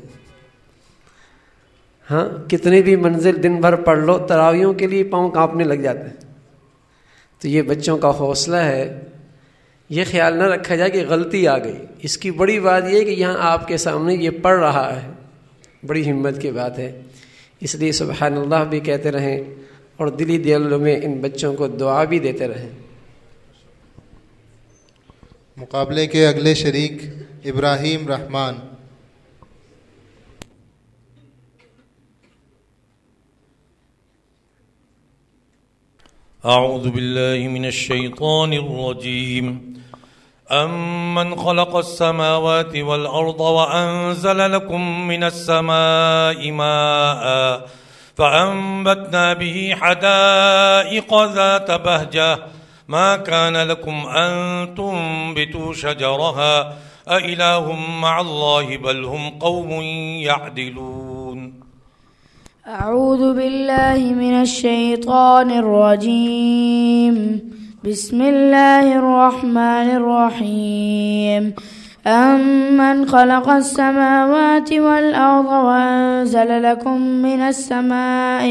हाँ, कितनी भी मंजिल दिन भर पढ़ लो, तरावियों के लिए पाँव काँपने लग जाते हैं। तो ये बच्चों का हौसला है, ये ख्याल न रखा जाए कि गलती आ गई। इसकी बड़ी बात यह है कि यहाँ आपके सामने ये पढ़ रहा है, बड़ी हिम्मत की बात है। इसलिए सुबहानल्लाह भी कहते रहें और दिली दिलों में इन बच्चों को दुआ भी देते रहें। मुकाबले के अगले शरीक इब्राहिम रहमान। अऊज़ु बिल्लाहि मिनश शैतानिर रजीम। अम्मन खलक़स समावाति वल अर्द व अंज़ल लकुम मिनस समाइ माअ फ़अंबतना बिही हदाइक़ ज़ात बहजह मा कान लकुम अन तुंबितू शजरहा अइलाहुम मअल्लाहि बल हुम क़ौमुन यअदिलून। अऊज़ु बिल्लाहि मिनश शैतानिर रजीम बिस्मिल्लाहिर रहमानिर रहीम। अम्मन खलक़स समावाति वल अर्द व अंज़ल लकुम मिनस समाइ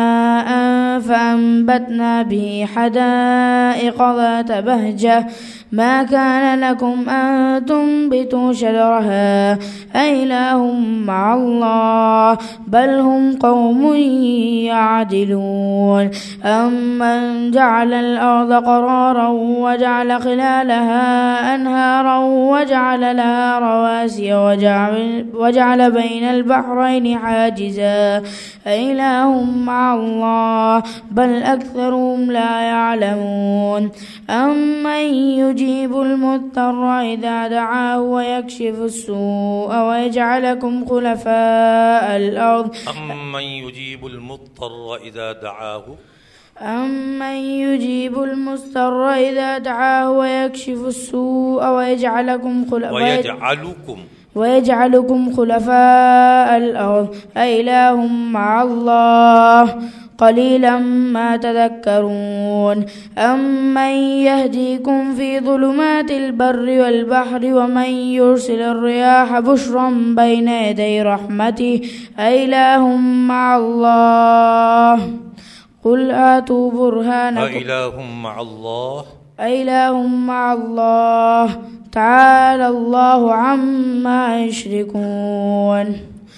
माअन फ़अंबतना बिही हदाइक़ ज़ात बहजह ما كان لكم أن تنبتوا شجرها أإله مع الله بل هم قوم يعدلون أمن جعل الأرض قرارا وجعل خلالها أنهارا وجعل لها رواسي وجعل, وجعل بين البحرين حاجزا أإله مع الله بل أكثرهم لا يعلمون أمن يجيب المضطر إذا دعاه ويكشف السوء ويجعلكم خلفاء الأرض أمن يجيب المضطر إذا دعاه أمن يجيب المضطر إذا دعاه ويكشف السوء ويجعلكم خلفاء ويجعلكم ويجعلكم خلفاء الأرض أإله مع الله قليلا ما تذكرون أمن يهديكم في ظلمات البر والبحر ومن يرسل الرياح بشرا بين يدي رحمته أإله مع الله قل آتوا برهانكم أإله مع الله أإله مع الله تعالى الله عما يشركون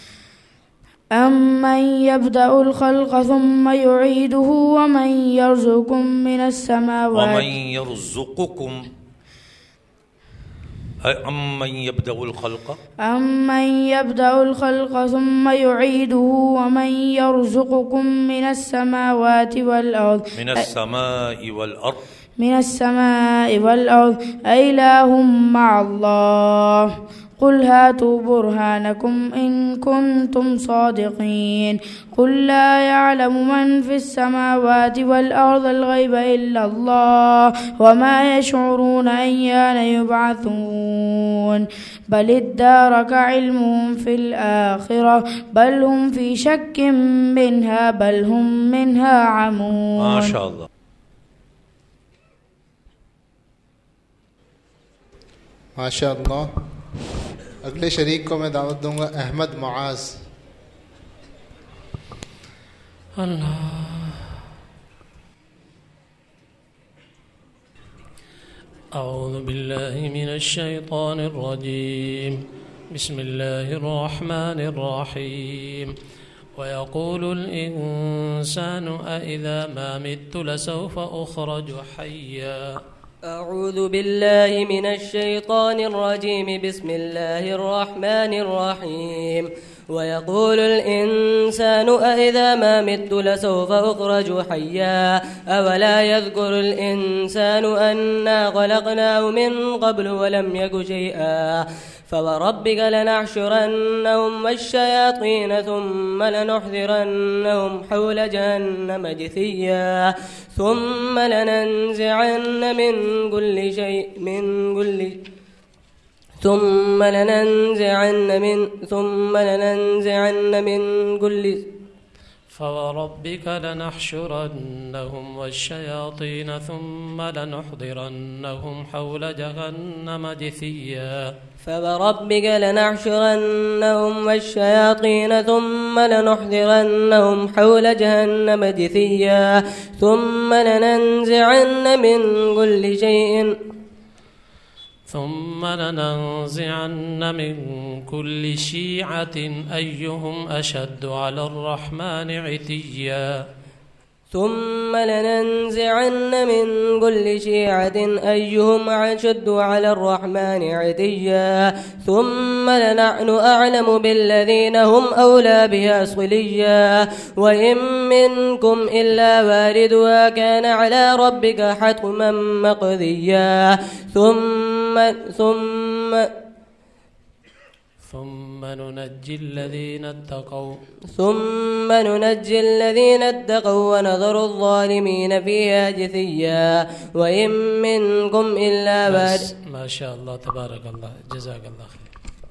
أمن يبدأ الخلق ثم يعيده ومن يرزقكم من السماوات ومن يرزقكم أمن يبدأ الخلق أمن يبدأ الخلق ثم يعيده ومن يرزقكم من السماوات والأرض من السماء والأرض من السماء والأرض أإله مع الله قل هاتوا برهانكم إن كنتم صادقين قل لا يعلم من في السماوات والأرض الغيب إلا الله وما يشعرون أيان يبعثون بل ادارك علمهم في الآخرة بل هم في شك منها بل هم منها عمون. ما شاء الله. माशा अल्लाह। अगले शरीक को मैं दावत दूंगा अहमद मुआज। अल्लाह। أعوذ بالله من الشيطان الرجيم بسم الله الرحمن الرحيم ويقول الإنسان أإذا ما مت لسوف أخرج حيا. أعوذ بالله من الشيطان الرجيم بسم الله الرحمن الرحيم ويقول الإنسان أإذا ما مت لسوف أخرج حيا أولا يذكر الإنسان أنا خلقناه من قبل ولم يك شيئا فوربك لنحشرنهم والشياطين ثم لنحذرنهم حول جهنم جثيا ثم لننزعن من كل شيء من كل ثم لننزعن من ثم لننزعن من كل فوربك لنحشرنهم والشياطين ثم لنحضرنهم حول جهنم جثيا فوربك لنحشرنهم والشياطين ثم لنحضرنهم حول جهنم جثيا ثم لننزعن من كل شيء ثم لننزعن من كل شيعة أيهم أشد على الرحمن عتيا ثم لننزعن من كل شيعة أيهم أشد على الرحمن عتيا ثم لنحن أعلم بالذين هم أولى بها صليا وإن منكم إلا واردها كان على ربك حتما مقضيا ثم ثم ثم ننجي الذين اتقوا ثم ننجي الذين اتقوا ونذر الظالمين فيها جثيا وإن منكم إلا وارد. ما شاء الله تبارك الله جزاك الله خير.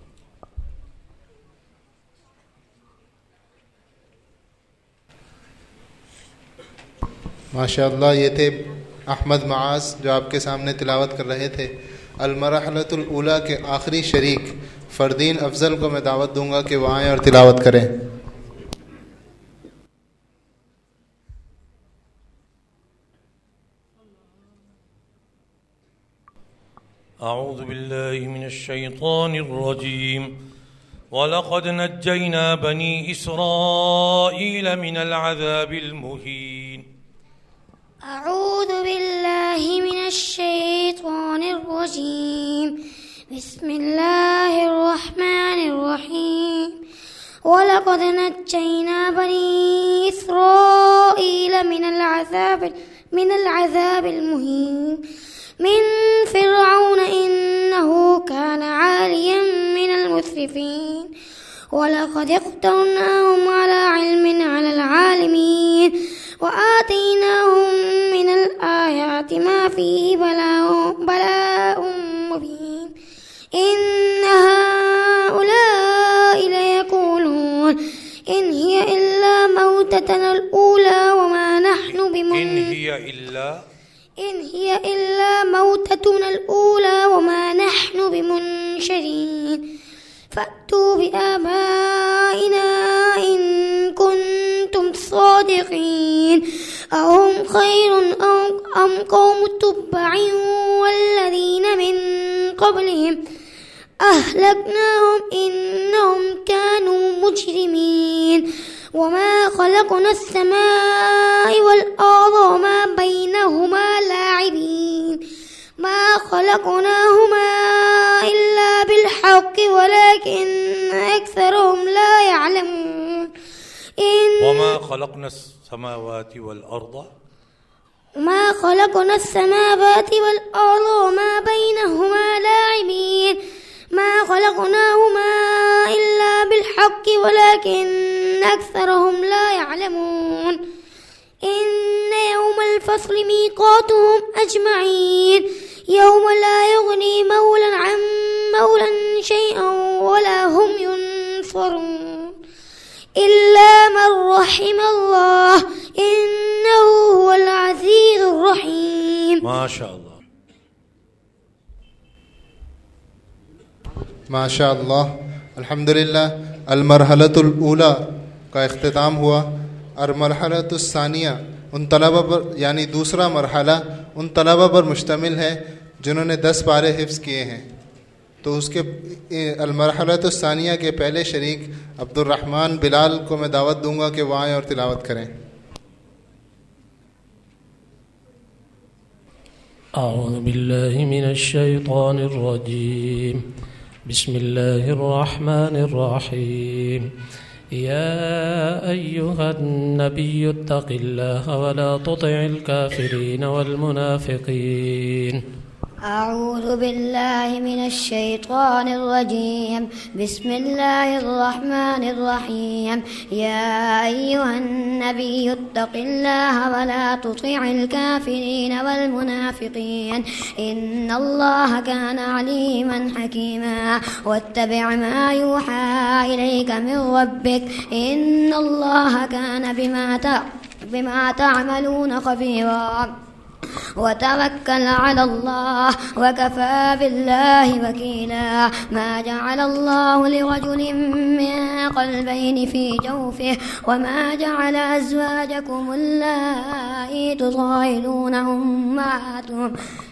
माशाअल्लाह ये थे अहमद मुआज जो आपके सामने तिलावत कर रहे थे। अल-मरहलतुल ऊला के आखिरी शरीक फ़रदीन अफजल को मैं दावत दूंगा कि वह आएँ और तिलावत करें। أعوذ بالله من الشيطان الرجيم ولقد نجينا بني إسرائيل من العذاب المهين. أعوذ بالله من الشيطان الرجيم. بسم الله الرحمن الرحيم. ولقد نجينا بني إسرائيل من العذاب من العذاب المهين من فرعون إنه كان عاليا من المسرفين. ولقد اخترناهم على علم على العالمين وآتيناهم من الآيات ما فيه بلاء, بلاء مبين. إن هؤلاء ليقولون إن هي إلا موتتنا الأولى وما نحن بمن إن هي إلا إن هي إلا موتتنا الأولى وما نحن بمنشرين. فأتوا بآبائنا إن كنتم صادقين. أهم خير أم قوم تبع والذين من قبلهم أهلكناهم إنهم كانوا مجرمين. وما خلقنا السماء والأرض وما بينهما لاعبين. ما خلقناهما إلا بالحق ولكن أكثرهم لا يعلمون. إن وما خلقنا السماوات والأرض وما خلقنا السماوات والأرض وما بينهما لاعبين. ما خلقناهما إلا بالحق ولكن أكثرهم لا يعلمون. إن يوم الفصل ميقاتهم أجمعين. يوم لا يغني مولا عن مولا شيئا ولا هم ينصرون إلا من رحم الله إنه هو العزيز الرحيم. ما شاء الله. माशा अल्लाह अल्हम्दुलिल्लाह अलमरहलतुल ऊला का इख्तिताम हुआ और मरहलतुस्सानिया उन तलबा पर यानी दूसरा मरहला उन तलबा पर मुश्तमिल है जिन्होंने दस पारे हिफ्ज़ किए हैं। तो उसके अलमरहलतुस्सानिया के पहले शरीक अब्दुर्रहमान बिलाल को मैं दावत दूंगा कि वह आएँ और तिलावत करें। أعوذ بالله من الشيطان الرجيم. بسم الله الرحمن الرحيم. يا أيها النبي اتق الله ولا تطع الكافرين والمنافقين. أعوذ بالله من الشيطان الرجيم. بسم الله الرحمن الرحيم. يا أيها النبي اتق الله ولا تطع الكافرين والمنافقين إن الله كان عليما حكيما. واتبع ما يوحى إليك من ربك إن الله كان بما بما تعملون خبيرا. وتوكل على الله وكفى بالله وكيلا. ما جعل الله لرجل من قلبين في جوفه وما جعل أزواجكم اللائي تظاهرون أمهاتهم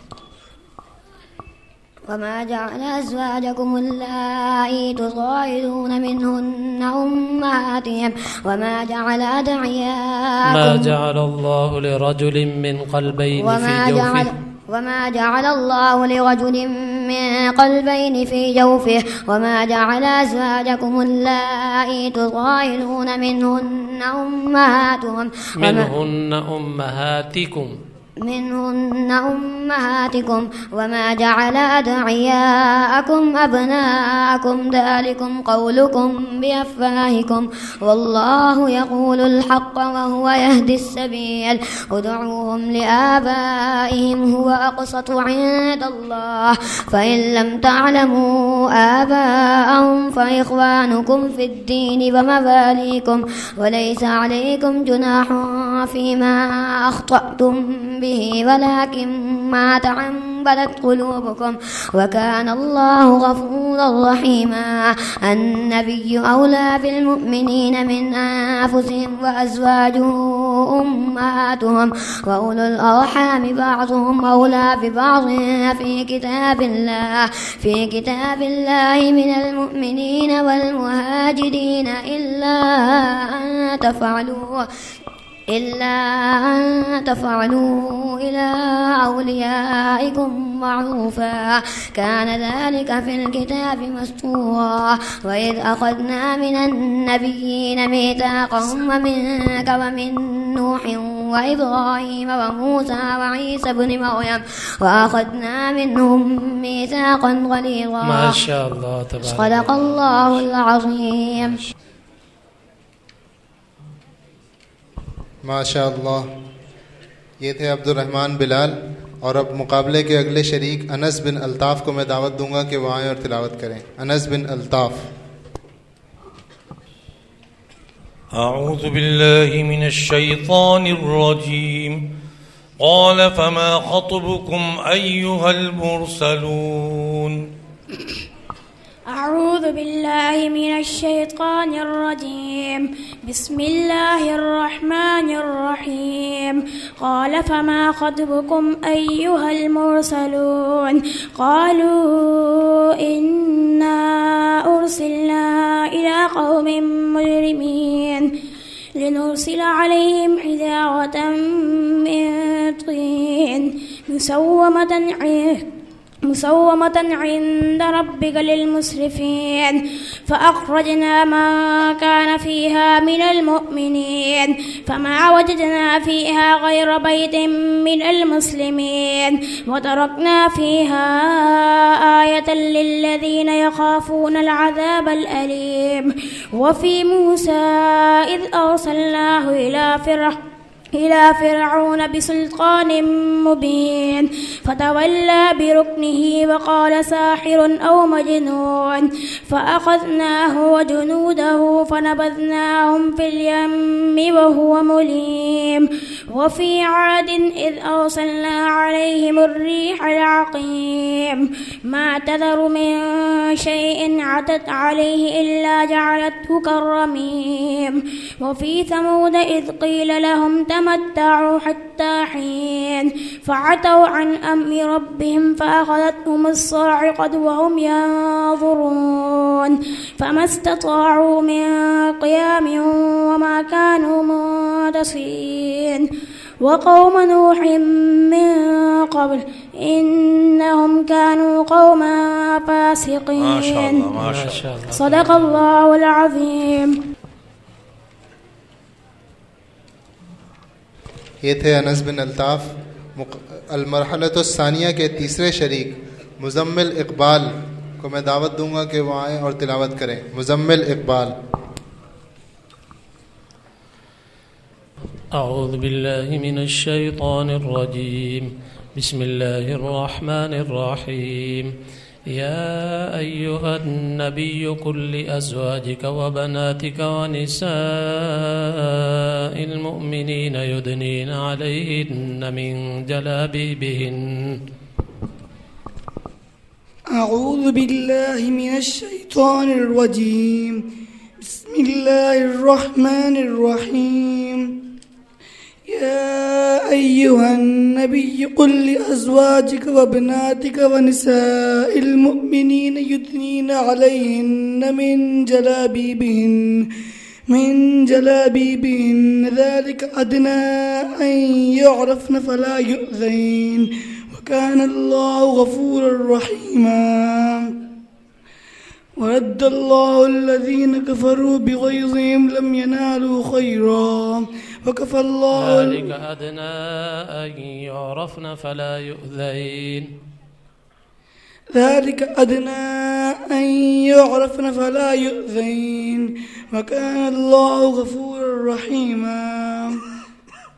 وما جعل أزواجكم اللائي تظاهرون منهن أمهاتهم وما جعل أدعياءكم ما جعل الله لرجل من قلبين في جوفه وما جعل الله لرجل من قلبين في جوفه وما جعل أزواجكم اللائي تظاهرون منهن أمهاتهم منهن أمهاتكم منهن أمهاتكم وما جعل أدعياءكم أبناءكم ذلكم قولكم بأفواهكم والله يقول الحق وهو يهدي السبيل. ادعوهم لآبائهم هو أقسط عند الله فإن لم تعلموا آباءهم فإخوانكم في الدين ومواليكم وليس عليكم جناح فيما أخطأتم به ولكن ما تعمدت قلوبكم وكان الله غفورا رحيما. النبي أولى بالمؤمنين من أنفسهم وأزواجه أمهاتهم وأولو الأرحام بعضهم أولى ببعض في كتاب الله في كتاب الله من المؤمنين والمهاجرين إلا أن تفعلوا إلا أن تفعلوا إلى أوليائكم معروفا كان ذلك في الكتاب مسطورا. وإذ أخذنا من النبيين ميثاقهم ومنك ومن نوح وإبراهيم وموسى وعيسى بن مريم وأخذنا منهم ميثاقا غليظا. ما شاء الله تبارك. صدق الله العظيم. माशा अल्लाह। ये थे अब्दुर्रहमान बिलाल। और अब मुकाबले के अगले शरीक अनस बिन अल्ताफ़ को मैं दावत दूंगा कि वह आएँ और तिलावत करें। अनस बिन अल्ताफ़। अऊज़ु बिल्लाहि मिनश शैतानिर रजीम। क़ाल फमा ख़त्बुकुम अय्युहल मुरसलून। أعوذ بالله من الشيطان الرجيم. بسم الله الرحمن الرحيم. قال فما خطبكم أيها المرسلون. قالوا إنا أرسلنا إلى قوم مجرمين لنرسل عليهم حجارة من طين مسومة عند مسومة عند ربك للمسرفين فأخرجنا من كان فيها من المؤمنين فما وجدنا فيها غير بيت من المسلمين وتركنا فيها آية للذين يخافون العذاب الأليم. وفي موسى إذ أرسلناه إلى فرعون إلى فرعون بسلطان مبين فتولى بركنه وقال ساحر أو مجنون فأخذناه وجنوده فنبذناهم في اليم وهو مليم. وفي عاد إذ أرسلنا عليهم الريح العقيم ما تذر من شيء عتت عليه إلا جعلته كالرميم. وفي ثمود إذ قيل لهم تمتعوا حتى حين فعتوا عن أمر ربهم فأخذتهم الصاعقة وهم ينظرون فما استطاعوا من قيام وما كانوا منتصرين. وقوم نوح من قبل إنهم كانوا قوما فاسقين. ما شاء الله ما شاء الله. صدق الله العظيم. ये थे अनस बिन अल्ताफ़। अलमरहलतुस्सानिया के तीसरे शरीक मुज़म्मिल इक़बाल को मैं दावत दूंगा कि वो आएँ और तिलावत करें। मुज़म्मिल इक़बाल। أعوذ بالله من الشيطان الرجيم. بسم الله الرحمن الرحيم. يا أيها النبي قل لأزواجك وبناتك ونساء المؤمنين يدنين عليهن من جلابيبهن. أعوذ بالله من الشيطان الرجيم. بسم الله الرحمن الرحيم. يا أيها النبي قل لأزواجك وبناتك ونساء المؤمنين يدنين عليهن من جلابيبهن من جلابيبهن ذلك أدنى أن يعرفن فلا يؤذين وكان الله غفورا رحيما. ورد الله الذين كفروا بغيظهم لم ينالوا خيرا وكفى الله. ذلك أدنى أن يعرفن فلا يؤذين. ذلك أدنى أن يعرفن فلا يؤذين وكان الله غفورا رحيما.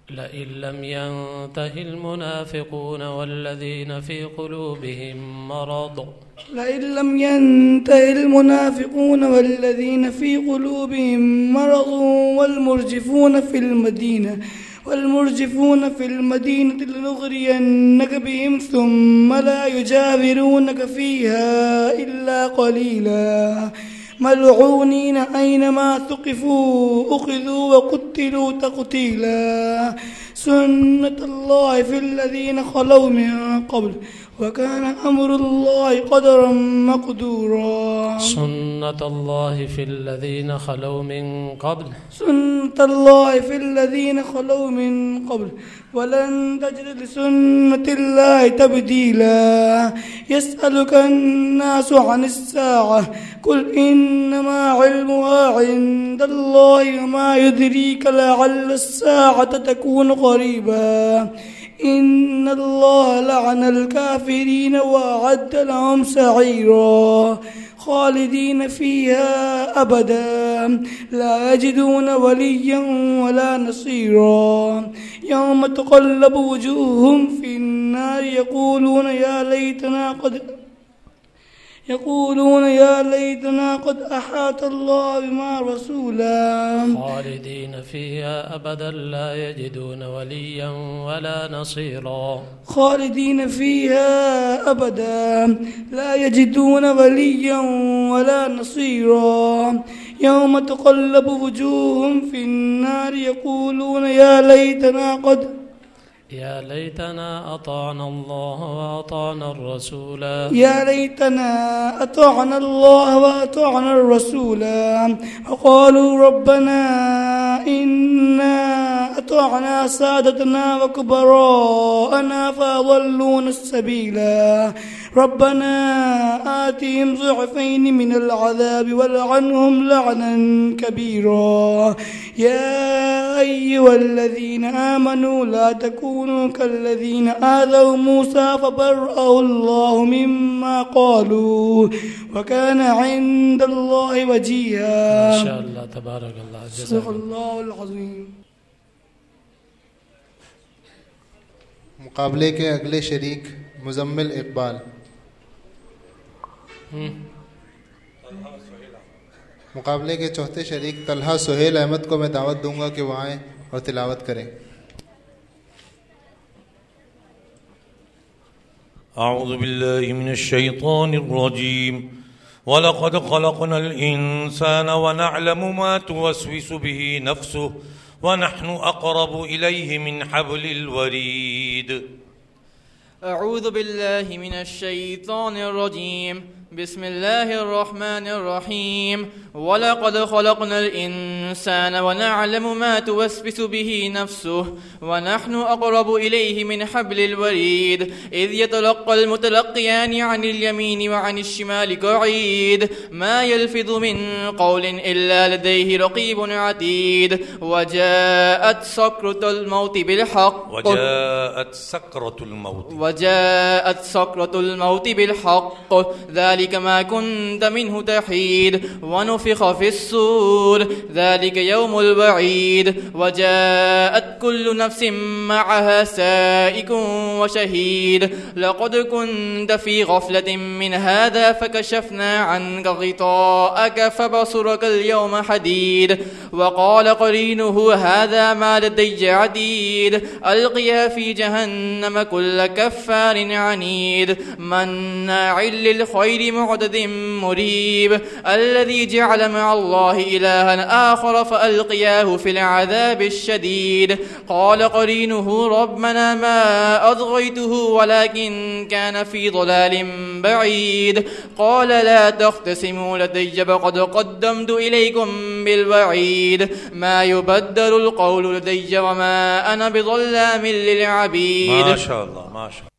لئن لم ينته المنافقون والذين في قلوبهم مرض لئن لم ينته المنافقون والذين في قلوبهم مرض والمرجفون في المدينة والمرجفون في المدينة لنغرينك بهم ثم لا يجاورونك فيها إلا قليلا ملعونين أينما ثقفوا أخذوا وقتلوا تقتيلا سنة الله في الذين خلوا من قبل وكان أمر الله قدرا مقدورا سنة الله في الذين خلوا من قبل سنة الله في الذين خلوا من قبل ولن تجد لسنة الله تبديلا يسألك الناس عن الساعة قل إنما علمها عند الله وما يدريك لعل الساعة تكون قريبا إن الله لعن الكافرين وأعد لهم سعيرا خالدين فيها أبدا لا يجدون وليا ولا نصيرا يوم تقلب وجوههم في النار يقولون يا ليتنا قد يقولون يا ليتنا قد أحاط الله بما رسولا خالدين فيها أبدا لا يجدون وليا ولا نصيرا خالدين فيها أبدا لا يجدون وليا ولا نصيرا يوم تقلب وجوههم في النار يقولون يا ليتنا قد يا ليتنا أطعنا الله وأطعنا الرسول يا ليتنا أطعنا الله وأطعنا الرسول وقالوا ربنا إنا أطعنا سادتنا وكبراءنا فأضلونا السبيلا ربنا آتهم ضعفين من العذاب ولعنهم لعنا كبيرا يا أيها الذين آمنوا لا تكونوا كالذين آذوا موسى فبرأه الله مما قالوا وكان عند الله وجيها ما شاء الله تبارك الله صدق الله العظيم मुकाबले के अगले शरीक मुजम्मिल इकबाल मुकाबले के चौथे शरीक तलहा सुहेल अहमद को मैं दावत दूंगा कि वो आएँ और तिलावत करें। أعوذ بالله من الشيطان الرجيم ولقد خلقنا الإنسان ونعلم ما توسوس به نفسه ونحن أقرب إليه من حبل الوريد. أعوذ بالله من الشيطان الرجيم بسم الله الرحمن الرحيم ولقد خلقنا الإنسان ونعلم ما توسوس به نفسه ونحن أقرب إليه من حبل الوريد إذ يتلقى المتلقيان عن اليمين وعن الشمال قعيد ما يلفظ من قول إلا لديه رقيب عتيد وجاءت سكرة الموت بالحق وجاءت سكرة الموت وجاءت سكرة الموت بالحق ذلك ما كنت منه تحيد ونفخ في الصور ذلك يوم الوعيد وجاءت كل نفس معها سائق وشهيد لقد كنت في غفلة من هذا فكشفنا عنك غطاءك فبصرك اليوم حديد وقال قرينه هذا ما لدي عتيد ألقيا في جهنم كل كفار عنيد مناع للخير معتد مريب الذي جعل مع الله إلها آخر فألقياه في العذاب الشديد قال قرينه ربنا ما أطغيته ولكن كان في ضلال بعيد قال لا تختصموا لدي فقد قدمت إليكم بالوعيد ما يبدل القول لدي وما أنا بظلام للعبيد. ما شاء الله ما شاء الله.